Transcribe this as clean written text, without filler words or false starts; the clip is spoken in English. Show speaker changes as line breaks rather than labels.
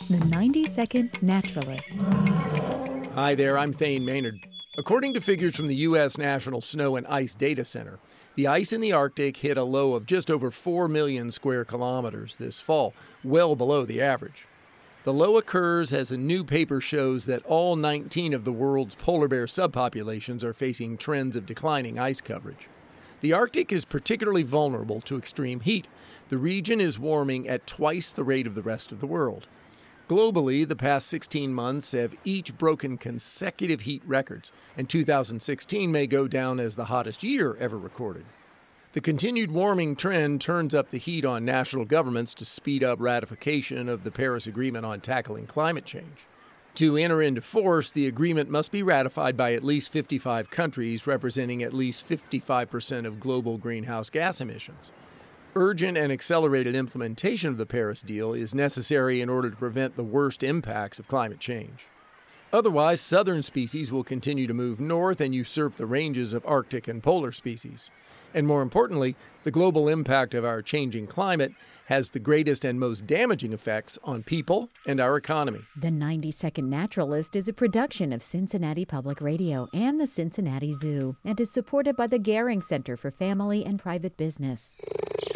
The 90-Second Naturalist.
Hi there, I'm Thane Maynard. According to figures from the U.S. National Snow and Ice Data Center, the ice in the Arctic hit a low of just over 4 million square kilometers this fall, well below the average. The low occurs as a new paper shows that all 19 of the world's polar bear subpopulations are facing trends of declining ice coverage. The Arctic is particularly vulnerable to extreme heat. The region is warming at twice the rate of the rest of the world. Globally, the past 16 months have each broken consecutive heat records, and 2016 may go down as the hottest year ever recorded. The continued warming trend turns up the heat on national governments to speed up ratification of the Paris Agreement on tackling climate change. To enter into force, the agreement must be ratified by at least 55 countries, representing at least 55% of global greenhouse gas emissions. Urgent and accelerated implementation of the Paris deal is necessary in order to prevent the worst impacts of climate change. Otherwise, southern species will continue to move north and usurp the ranges of Arctic and polar species. And more importantly, the global impact of our changing climate has the greatest and most damaging effects on people and our economy.
The 90-Second Naturalist is a production of Cincinnati Public Radio and the Cincinnati Zoo and is supported by the Gehring Center for Family and Private Business.